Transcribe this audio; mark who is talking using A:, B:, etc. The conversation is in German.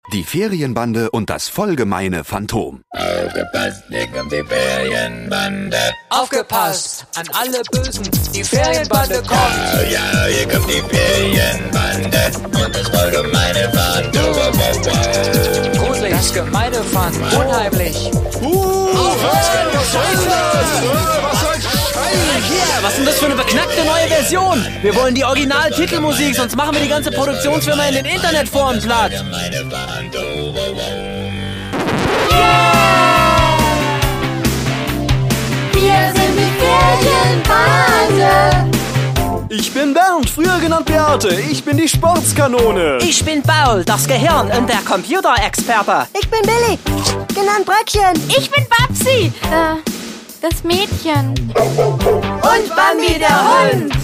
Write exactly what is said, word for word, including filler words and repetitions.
A: Die Ferienbande und das vollgemeine Phantom.
B: Aufgepasst, hier kommt die Ferienbande.
C: Aufgepasst, an alle Bösen, die Ferienbande kommt.
B: Oh ja, hier kommt die Ferienbande und das vollgemeine Phantom.
C: Gruselig, das gemeine Phantom, unheimlich.
D: Uh, was soll das? Was soll
E: Hier, was ist denn das für eine beknackte neue Version? Wir wollen die Original-Titelmusik, sonst machen wir die ganze Produktionsfirma in den Internetforen platt.
F: Wir sind die Ferienbande.
D: Ich bin Bernd, früher genannt Beate. Ich bin die Sportskanone.
E: Ich bin Paul, das Gehirn und der Computerexperte.
F: Ich bin Billy, genannt Bröckchen.
G: Ich bin Babsi, äh, das Mädchen.
F: Und Bambi der Hund.